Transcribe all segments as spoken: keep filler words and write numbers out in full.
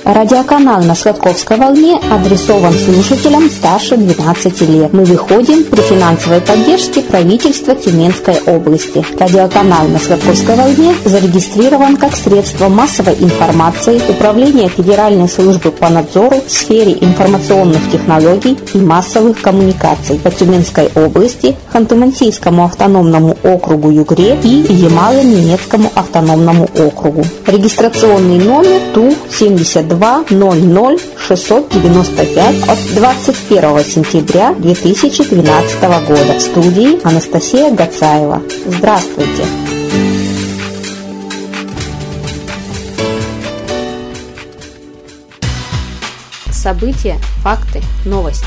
Радиоканал на Сладковской волне адресован слушателям старше двенадцати лет. Мы выходим при финансовой поддержке правительства Тюменской области. Радиоканал на Сладковской волне зарегистрирован как средство массовой информации Управления Федеральной службы по надзору в сфере информационных технологий и массовых коммуникаций по Тюменской области, Ханты-Мансийскому автономному округу Югре и Ямало-Ненецкому автономному округу. Регистрационный номер Ту семьдесят два ноль ноль шестьсот девяносто пять от двадцать первого сентября две тысячи двенадцатого года. В студии Анастасия Гацаева. Здравствуйте! События, факты, новости.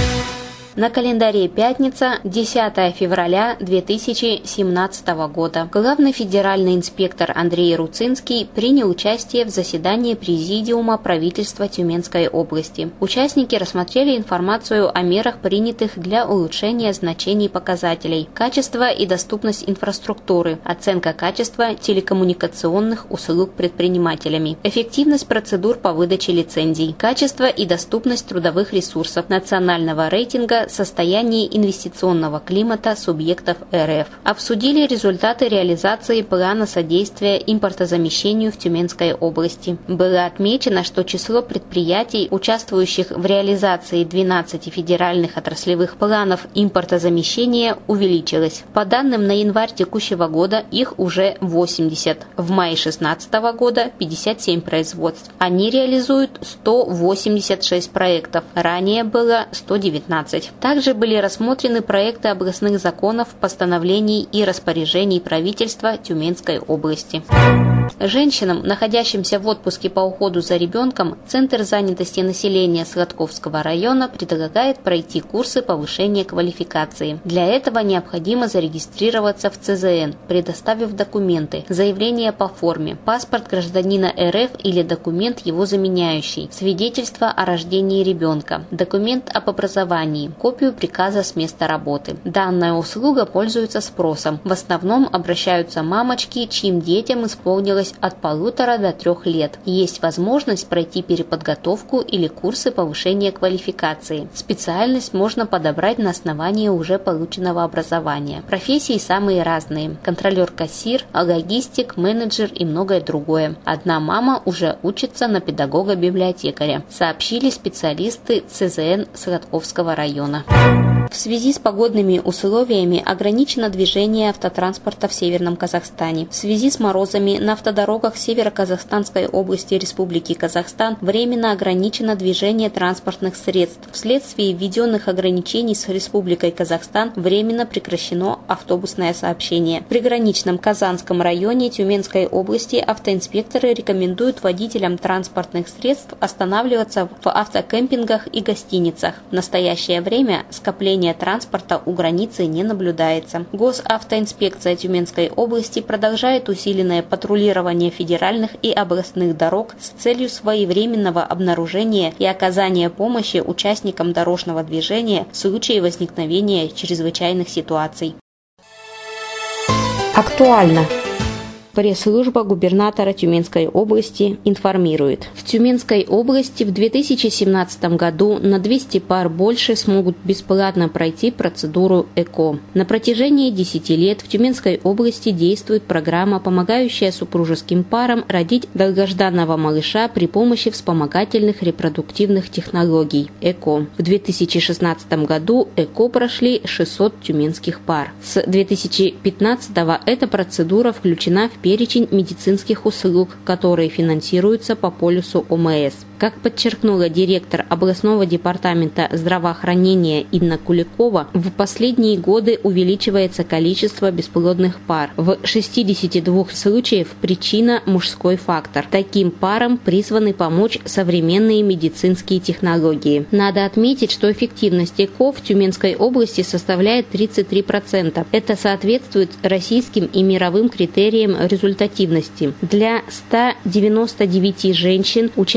На календаре пятница, десятое февраля две тысячи семнадцатого года. Главный федеральный инспектор Андрей Руцинский принял участие в заседании Президиума правительства Тюменской области. Участники рассмотрели информацию о мерах, принятых для улучшения значений показателей, качества и доступность инфраструктуры, оценка качества телекоммуникационных услуг предпринимателями, эффективность процедур по выдаче лицензий, качество и доступность трудовых ресурсов, национального рейтинга состояние инвестиционного климата субъектов эр эф. Обсудили результаты реализации плана содействия импортозамещению в Тюменской области. Было отмечено, что число предприятий, участвующих в реализации двенадцати федеральных отраслевых планов импортозамещения, увеличилось. По данным на январь текущего года их уже восемьдесят. В мае две тысячи шестнадцатого года пятьдесят семь производств. Они реализуют сто восемьдесят шесть проектов. Ранее было сто девятнадцать. Также были рассмотрены проекты областных законов, постановлений и распоряжений правительства Тюменской области. Женщинам, находящимся в отпуске по уходу за ребенком, Центр занятости населения Сладковского района предлагает пройти курсы повышения квалификации. Для этого необходимо зарегистрироваться в цэ зэ эн, предоставив документы, заявление по форме, паспорт гражданина эр эф или документ его заменяющий, свидетельство о рождении ребенка, документ об образовании, копию приказа с места работы. Данная услуга пользуется спросом. В основном обращаются мамочки, чьим детям исполнилось от полутора до трех лет. Есть возможность пройти переподготовку или курсы повышения квалификации. Специальность можно подобрать на основании уже полученного образования. Профессии самые разные. Контролер-кассир, логистик, менеджер и многое другое. Одна мама уже учится на педагога-библиотекаря, сообщили специалисты цэ зэ эн Сладковского района. В связи с погодными условиями ограничено движение автотранспорта в Северном Казахстане. В связи с морозами на автодорогах Северо-Казахстанской области Республики Казахстан временно ограничено движение транспортных средств. Вследствие введенных ограничений с Республикой Казахстан временно прекращено автобусное сообщение. В приграничном Казанском районе Тюменской области автоинспекторы рекомендуют водителям транспортных средств останавливаться в автокемпингах и гостиницах. В настоящее время скопление транспорта у границы не наблюдается. Госавтоинспекция Тюменской области продолжает усиленное патрулирование федеральных и областных дорог с целью своевременного обнаружения и оказания помощи участникам дорожного движения в случае возникновения чрезвычайных ситуаций. Актуально. Пресс-служба губернатора Тюменской области информирует. В Тюменской области в две тысячи семнадцатом году на двести пар больше смогут бесплатно пройти процедуру ЭКО. На протяжении десяти лет в Тюменской области действует программа, помогающая супружеским парам родить долгожданного малыша при помощи вспомогательных репродуктивных технологий ЭКО. В две тысячи шестнадцатом году ЭКО прошли шестьсот тюменских пар. С две тысячи пятнадцатого эта процедура включена в перечень медицинских услуг, которые финансируются по полюсу о эм эс. Как подчеркнула директор областного департамента здравоохранения Инна Куликова, в последние годы увеличивается количество бесплодных пар. В шестидесяти двух случаях причина – мужской фактор. Таким парам призваны помочь современные медицинские технологии. Надо отметить, что эффективность ЭКО в Тюменской области составляет тридцать три процента. Это соответствует российским и мировым критериям результативности. Для ста девяноста девяти женщин, участниц программы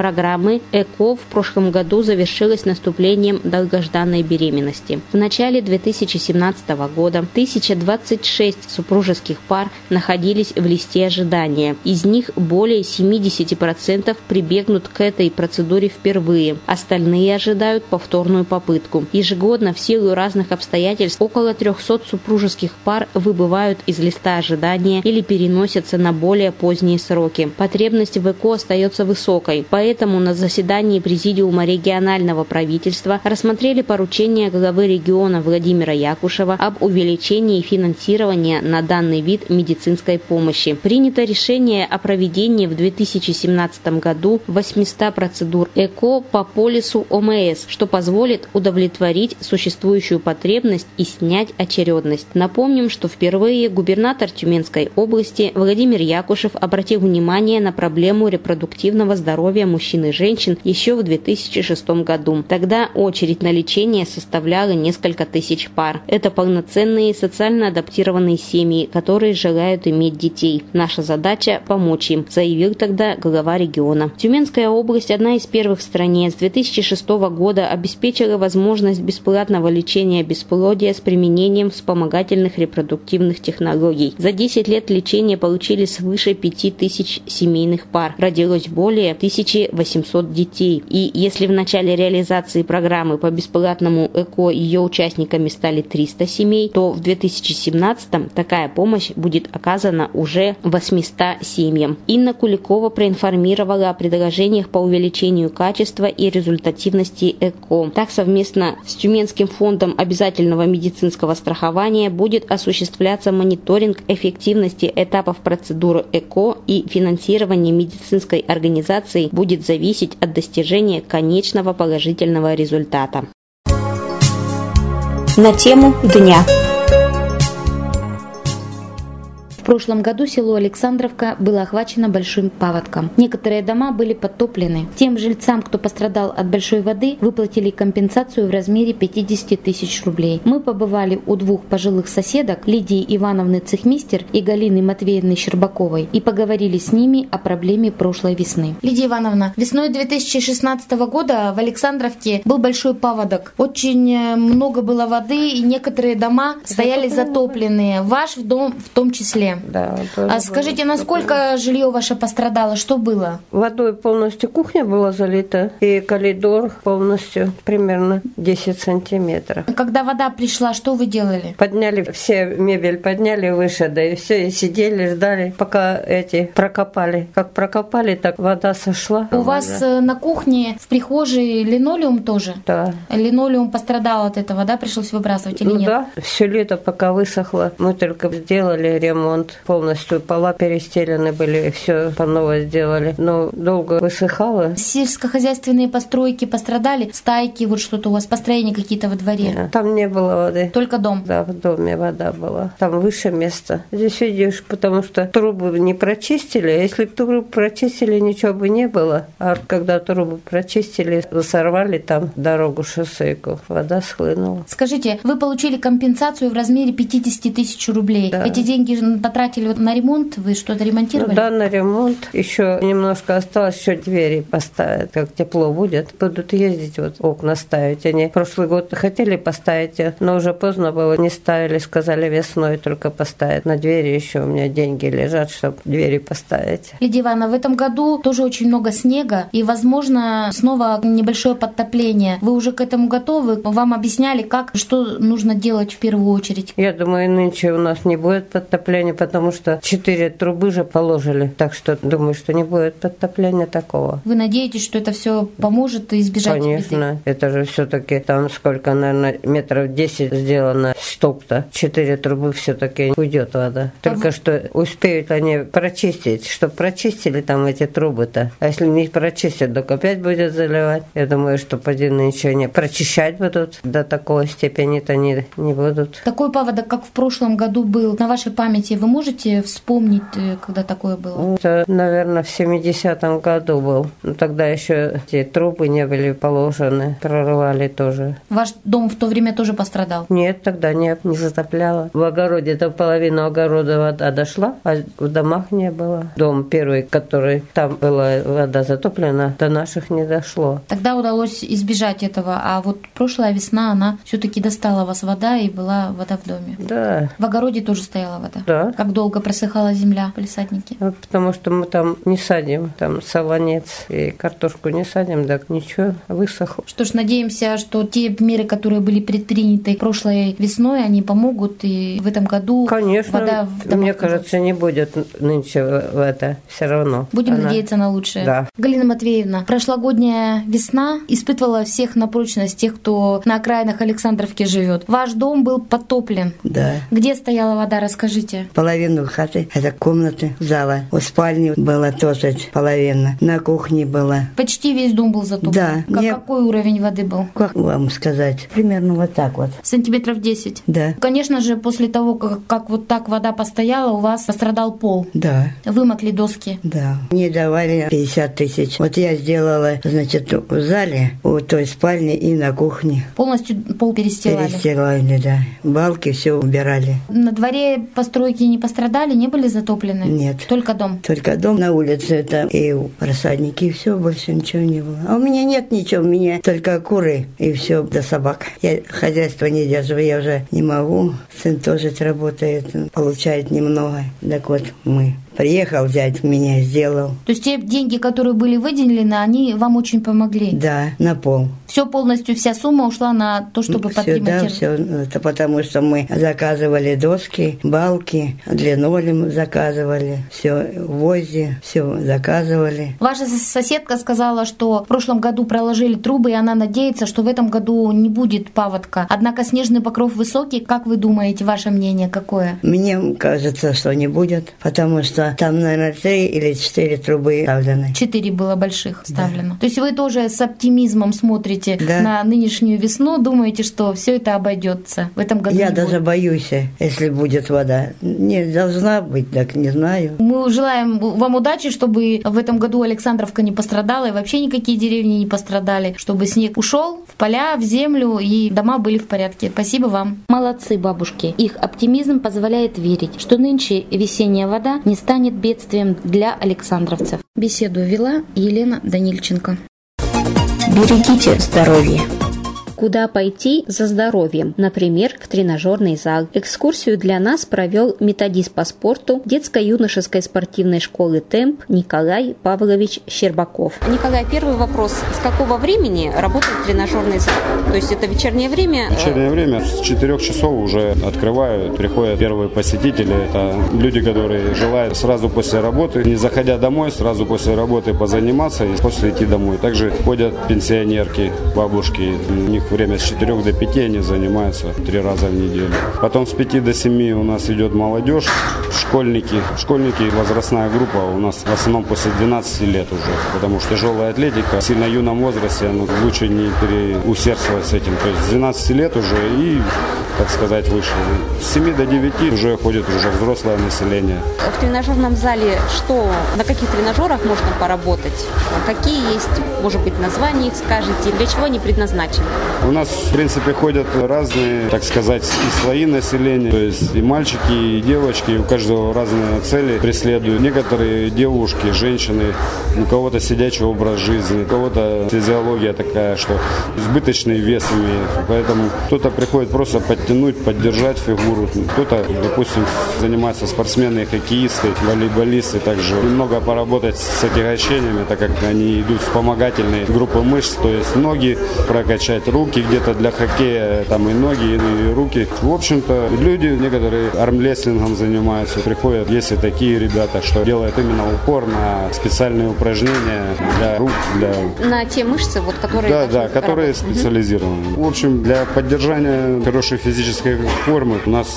программы ЭКО в прошлом году завершилась наступлением долгожданной беременности. В начале две тысячи семнадцатого года тысяча двадцать шесть супружеских пар находились в листе ожидания. Из них более семьдесят процентов прибегнут к этой процедуре впервые. Остальные ожидают повторную попытку. Ежегодно в силу разных обстоятельств около трехсот супружеских пар выбывают из листа ожидания или переносятся на более поздние сроки. Потребность в ЭКО остается высокой, поэтому на заседании Президиума регионального правительства рассмотрели поручение главы региона Владимира Якушева об увеличении финансирования на данный вид медицинской помощи. Принято решение о проведении в две тысячи семнадцатом году восьмисот процедур ЭКО по полису ОМС, что позволит удовлетворить существующую потребность и снять очередность. Напомним, что впервые губернатор Тюменской области Владимир Якушев обратил внимание на проблему репродуктивного здоровья мужчин и женщин еще в две тысячи шестом году. Тогда очередь на лечение составляла несколько тысяч пар. Это полноценные социально адаптированные семьи, которые желают иметь детей. Наша задача – помочь им, заявил тогда глава региона. Тюменская область, одна из первых в стране, с две тысячи шестого года обеспечила возможность бесплатного лечения бесплодия с применением вспомогательных репродуктивных технологий. За десять лет лечения получили свыше пяти тысяч семейных пар. Родилось более тысячи восьмисот детей. И если в начале реализации программы по бесплатному ЭКО ее участниками стали триста семей, то в две тысячи семнадцатом такая помощь будет оказана уже восьмистам семьям. Инна Куликова проинформировала о предложениях по увеличению качества и результативности ЭКО. Так, совместно с Тюменским фондом обязательного медицинского страхования будет осуществляться мониторинг эффективности этапов процедуры ЭКО, и финансирование медицинской организации будет зависеть от достижения конечного положительного результата. На тему дня. В прошлом году село Александровка было охвачено большим паводком. Некоторые дома были подтоплены. Тем жильцам, кто пострадал от большой воды, выплатили компенсацию в размере пятьдесят тысяч рублей. Мы побывали у двух пожилых соседок, Лидии Ивановны Цехмистер и Галины Матвеевны Щербаковой, и поговорили с ними о проблеме прошлой весны. Лидия Ивановна, весной две тысячи шестнадцатого года в Александровке был большой паводок. Очень много было воды, и некоторые дома стояли затопленные. Ваш дом в том числе. Да, а скажите, насколько жилье ваше пострадало? Что было? Водой полностью кухня была залита, и коридор полностью примерно десять сантиметров. Когда вода пришла, что вы делали? Подняли все мебель, подняли выше, да и все, и сидели, ждали, пока эти прокопали. Как прокопали, так вода сошла. У вас да. на кухне, в прихожей линолеум тоже? Да. Линолеум пострадал от этого, да? Пришлось выбрасывать или ну, нет? Да, все лето, пока высохло, мы только сделали ремонт. Полностью пола перестелены были, все по новой сделали. Но долго высыхало. Сельскохозяйственные постройки пострадали? Стайки, вот что-то у вас, построения какие-то во дворе? Нет, там не было воды. Только дом? Да, в доме вода была. Там выше места. Здесь видишь, потому что трубы не прочистили. Если бы трубы прочистили, ничего бы не было. А когда трубы прочистили, сорвали там дорогу, шоссейку. Вода схлынула. Скажите, вы получили компенсацию в размере пятьдесят тысяч рублей. Да. Эти деньги потратили на ремонт? Вы что-то ремонтировали? Ну, да, на ремонт. Еще немножко осталось, еще двери поставят, как тепло будет. Будут ездить, вот окна ставить. Они прошлый год хотели поставить, но уже поздно было, не ставили. Сказали, весной только поставят. На двери еще у меня деньги лежат, чтобы двери поставить. Лидия Ивановна, в этом году тоже очень много снега, и, возможно, снова небольшое подтопление. Вы уже к этому готовы? Вам объясняли, как, что нужно делать в первую очередь? Я думаю, нынче у нас не будет подтопления, потому что четыре трубы же положили. Так что думаю, что не будет подтопления такого. Вы надеетесь, что это все поможет избежать беды? Конечно. Это же все-таки там сколько, наверное, метров десять сделано стоп-то. Четыре трубы все-таки уйдет вода. Только а что успеют они прочистить, чтобы прочистили там эти трубы-то. А если не прочистят, так опять будет заливать. Я думаю, что поди ничего не прочищать будут. До такой степени-то не, не будут. Такой паводок, как в прошлом году был, на вашей памяти, вы можете можете вспомнить, когда такое было? Это, наверное, в семидесятом году был. Но тогда еще эти трубы не были положены, прорывали тоже. Ваш дом в то время тоже пострадал? Нет, тогда нет, не затопляло. В огороде до половины огорода вода дошла, а в домах не было. Дом первый, который там была вода затоплена, до наших не дошло. Тогда удалось избежать этого, а вот прошлая весна, она все-таки достала вас вода, и была вода в доме. Да. В огороде тоже стояла вода? Да. Как долго просыхала земля в палисаднике? Потому что мы там не садим, там солонец и картошку не садим, так ничего, высохло. Что ж, надеемся, что те меры, которые были предприняты прошлой весной, они помогут, и в этом году Конечно, вода в домах мне кажется, не будет нынче в это все равно. Будем Она... надеяться на лучшее. Да. Галина Матвеевна, прошлогодняя весна испытывала всех на прочность, тех, кто на окраинах Александровки живет. Ваш дом был потоплен. Да. Где стояла вода, расскажите. Половину хаты, это комнаты, зала. У спальни была тоже половина. На кухне была. Почти весь дом был затоплен. Да. Как, мне... Какой уровень воды был? Как вам сказать? Примерно вот так вот. Сантиметров десять? Да. Конечно же, после того, как, как вот так вода постояла, у вас пострадал пол. Да. Вымокли доски. Да. Мне давали пятьдесят тысяч. Вот я сделала, значит, в зале, у той спальни и на кухне. Полностью пол перестилали? Перестилали, да. Балки все убирали. На дворе постройки не пострадали, не были затоплены? Нет. Только дом? Только дом на улице, это и рассадники, и все, больше ничего не было. А у меня нет ничего, у меня только куры и все, да собак. Я хозяйство не держу, я уже не могу. Сын тоже работает, получает немного. Так вот, мы... Приехал взять, меня сделал. То есть те деньги, которые были выделены, они вам очень помогли? Да, на пол. Все полностью, вся сумма ушла на то, чтобы все, подремонтировать? Да, все. Это потому, что мы заказывали доски, балки, линолеум заказывали, все, гвозди, все заказывали. Ваша соседка сказала, что в прошлом году проложили трубы, и она надеется, что в этом году не будет паводка. Однако снежный покров высокий. Как вы думаете, ваше мнение какое? Мне кажется, что не будет, потому что там, наверное, три или четыре трубы ставлены. Четыре было больших ставлено. Да. То есть вы тоже с оптимизмом смотрите да. на нынешнюю весну, думаете, что все это обойдется в этом году? Я не даже будет. боюсь, если будет вода. Не должна быть, так не знаю. Мы желаем вам удачи, чтобы в этом году Александровка не пострадала, и вообще никакие деревни не пострадали, чтобы снег ушел в поля, в землю, и дома были в порядке. Спасибо вам. Молодцы, бабушки. Их оптимизм позволяет верить, что нынче весенняя вода не станет бедствием для александровцев. Беседу вела Елена Данильченко. Берегите здоровье. Куда пойти за здоровьем? Например, в тренажерный зал. Экскурсию для нас провел методист по спорту детско-юношеской спортивной школы «Темп» Николай Павлович Щербаков. Николай, первый вопрос. С какого времени работает тренажерный зал? То есть это вечернее время? Вечернее время. С четырех часов уже открывают. Приходят первые посетители. Это люди, которые желают сразу после работы, не заходя домой, сразу после работы позаниматься и после идти домой. Также ходят пенсионерки, бабушки. У них время с четырёх до пяти, они занимаются три раза в неделю. Потом с пяти до семи у нас идет молодежь, школьники. Школьники, возрастная группа у нас в основном после двенадцати лет уже, потому что тяжелая атлетика в сильно юном возрасте, ну, лучше не переусердствовать с этим. То есть с двенадцати лет уже и, так сказать, выше. С семи до девяти уже ходит уже взрослое население. В тренажерном зале что, на каких тренажерах можно поработать? Какие есть, может быть, названия их скажете? Для чего они предназначены? У нас, в принципе, ходят разные, так сказать, и слои населения, то есть и мальчики, и девочки, у каждого разные цели преследуют. Некоторые девушки, женщины, у кого-то сидячий образ жизни, у кого-то физиология такая, что избыточный вес имеет, поэтому кто-то приходит просто подтянуть, поддержать фигуру, кто-то, допустим, занимается спортсмены, хоккеисты, волейболисты, также немного поработать с отягощениями, так как они идут вспомогательные группы мышц, то есть ноги прокачать, руки где-то для хоккея, там и ноги, и руки. В общем-то, люди некоторые армрестлингом занимаются, приходят, есть и такие ребята, что делают именно упор на специальные упражнения для рук, для... На те мышцы, вот, которые... Да, да, которые специализированы. В общем, для поддержания хорошей физической формы у нас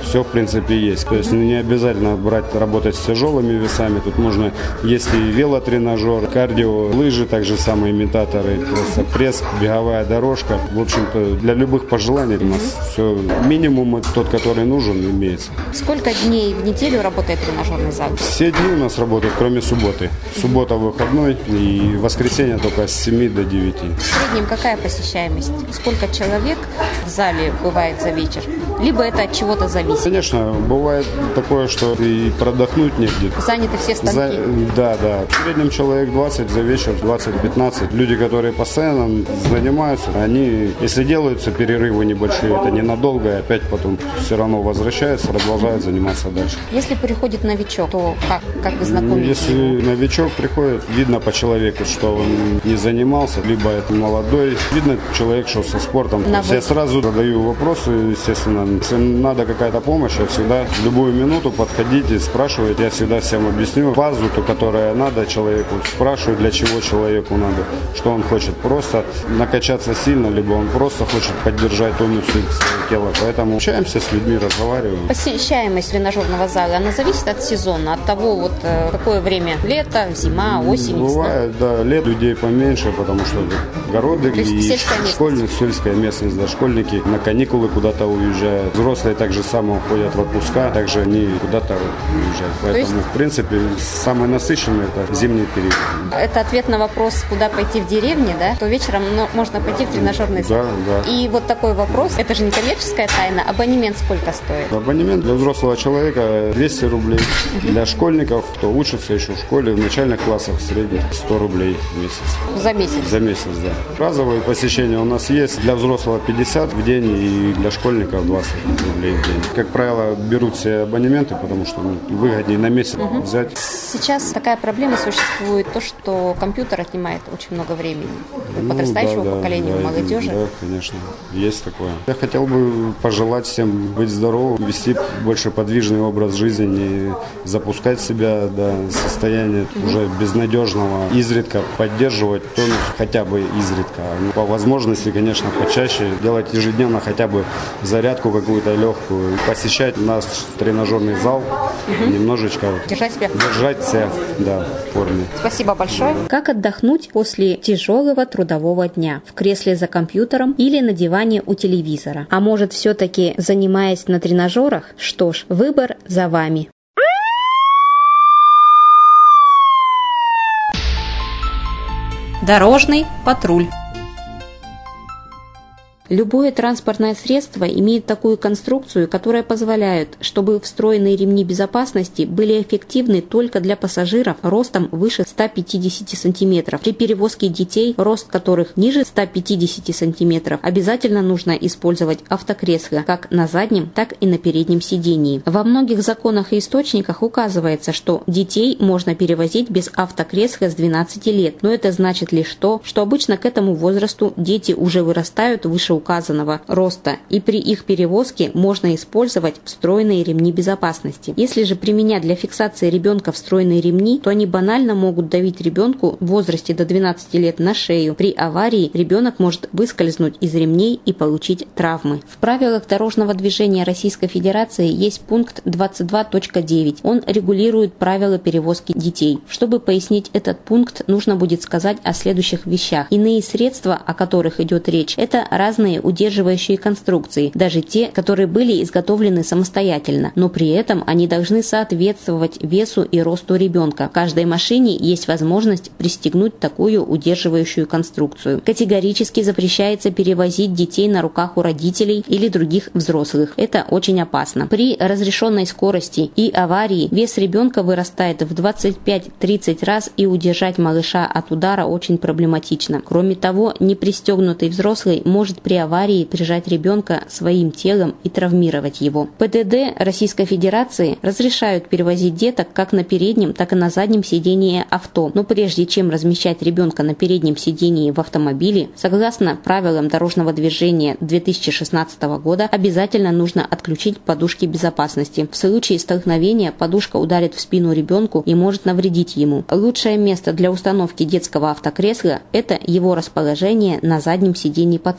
все в принципе есть. То есть не обязательно брать, работать с тяжелыми весами. Тут можно, есть и велотренажер, кардио, лыжи, также самые имитаторы, просто пресс, беговая дорожка. В общем-то, для любых пожеланий у нас все минимум тот, который нужен, имеется. Сколько дней в неделю работает тренажерный зал? Все дни у нас работают, кроме субботы. Суббота выходной и воскресенье только с семи до девяти. В среднем какая посещаемость? Сколько человек в зале бывает за вечер? Либо это от чего-то зависит? Конечно, бывает такое, что и продохнуть негде. Заняты все станки? За... Да, да. В среднем человек двадцать за вечер, двадцать-пятнадцать. Люди, которые постоянно занимаются, они, если делаются перерывы небольшие, это ненадолго, и опять потом все равно возвращаются, продолжают заниматься дальше. Если приходит новичок, то как, как вы знакомитесь? Если новичок приходит, видно по человеку, что он не занимался, либо это молодой. Видно человек, что со спортом. Я сразу задаю вопросы, естественно. Если надо какая-то помощь, я всегда в любую минуту подходите, спрашивайте. Я всегда всем объясню базу, ту, которая надо человеку. Спрашиваю, для чего человеку надо, что он хочет. Просто накачаться сильно, либо он просто хочет поддержать тонус своего тела. Поэтому общаемся с людьми, разговариваем. Посещаемость тренажерного зала, она зависит от сезона, от того, вот какое время. Лето, зима, осень, весна. Бывает, да, лет людей поменьше, потому что городы и школьные, сельская местность, да, школьники на каникулы куда-то уезжают. Взрослые так же само ходят в отпуска, также они куда-то уезжают. Поэтому, есть... в принципе, самый насыщенный это зимний период. Это ответ на вопрос, куда пойти в деревне, да? То вечером ну, можно пойти в тренажерный зал. Да, да. И вот такой вопрос, это же не коммерческая тайна, абонемент сколько стоит? Абонемент для взрослого человека двести рублей. Uh-huh. Для школьников, кто учится еще в школе, в начальных классах, средних, сто рублей в месяц. За месяц? За месяц, да. Разовые посещения у нас есть. Для взрослого пятьдесят в день и для школьников двадцать рублей в день. Как правило, берут все абонементы, потому что ну, выгоднее на месяц uh-huh. взять. Сейчас такая проблема существует, то, что компьютер отнимает очень много времени. У подрастающего ну, да, поколения, да, у молодежи. Да, конечно, есть такое. Я хотел бы пожелать всем быть здоровым, вести больше подвижный образ жизни, не запускать себя до состояния mm-hmm. уже безнадежного, изредка поддерживать тонус хотя бы изредка. По возможности, конечно, почаще делать ежедневно хотя бы зарядку какую-то легкую, посещать наш тренажерный зал, mm-hmm. немножечко держать себя, держать себя да, в форме. Спасибо большое. Как отдохнуть после тяжелого трудового дня? В кресле за компьютером или на диване у телевизора? А может, все-таки занимаясь на тренажерах? Что ж, выбор за вами. Дорожный патруль. Любое транспортное средство имеет такую конструкцию, которая позволяет, чтобы встроенные ремни безопасности были эффективны только для пассажиров ростом выше ста пятидесяти сантиметров. При перевозке детей, рост которых ниже ста пятидесяти сантиметров, обязательно нужно использовать автокресла как на заднем, так и на переднем сидении. Во многих законах и источниках указывается, что детей можно перевозить без автокресла с двенадцати лет, но это значит лишь то, что обычно к этому возрасту дети уже вырастают выше указанного роста, и при их перевозке можно использовать встроенные ремни безопасности. Если же применять для фиксации ребенка встроенные ремни, то они банально могут давить ребенку в возрасте до двенадцати лет на шею. При аварии ребенок может выскользнуть из ремней и получить травмы. В правилах дорожного движения Российской Федерации есть пункт двадцать два точка девять. Он регулирует правила перевозки детей. Чтобы пояснить этот пункт, нужно будет сказать о следующих вещах. Иные средства, о которых идет речь, это разные удерживающие конструкции, даже те, которые были изготовлены самостоятельно, но при этом они должны соответствовать весу и росту ребенка. В каждой машине есть возможность пристегнуть такую удерживающую конструкцию. Категорически запрещается перевозить детей на руках у родителей или других взрослых. Это очень опасно. При разрешенной скорости и аварии вес ребенка вырастает в двадцать пять - тридцать раз, и удержать малыша от удара очень проблематично. Кроме того, непристегнутый взрослый может при аварии прижать ребенка своим телом и травмировать его. ПДД Российской Федерации разрешают перевозить деток как на переднем, так и на заднем сидении авто. Но прежде чем размещать ребенка на переднем сидении в автомобиле, согласно правилам дорожного движения две тысячи шестнадцатого года, обязательно нужно отключить подушки безопасности. В случае столкновения подушка ударит в спину ребенку и может навредить ему. Лучшее место для установки детского автокресла – это его расположение на заднем сидении по центру.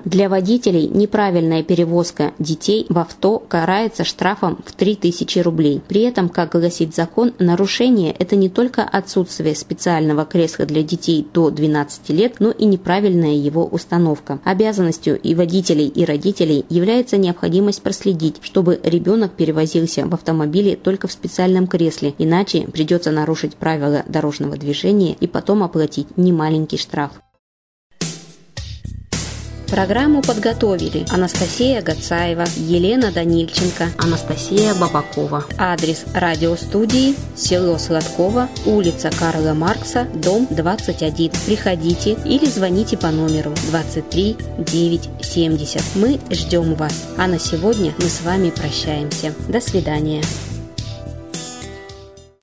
Для водителей неправильная перевозка детей в авто карается штрафом в три тысячи рублей. При этом, как гласит закон, нарушение – это не только отсутствие специального кресла для детей до двенадцати лет, но и неправильная его установка. Обязанностью и водителей, и родителей является необходимость проследить, чтобы ребенок перевозился в автомобиле только в специальном кресле, иначе придется нарушить правила дорожного движения и потом оплатить немаленький штраф. Программу подготовили Анастасия Гацаева, Елена Данильченко, Анастасия Бабакова. Адрес радиостудии: село Сладково, улица Карла Маркса, дом двадцать один. Приходите или звоните по номеру двадцать три девятьсот семьдесят. Мы ждем вас. А на сегодня мы с вами прощаемся. До свидания.